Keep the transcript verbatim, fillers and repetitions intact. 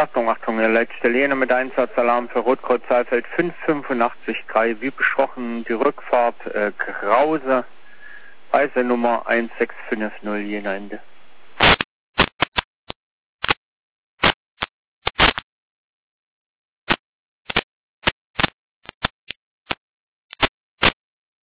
Achtung, Achtung, der letzte Lehne mit Einsatzalarm für Rotkreuz Saalfeld fünf fünf acht drei. Wie besprochen, die Rückfahrt äh, Krause, Reisenummer eins sechs fünf null Jena Ende.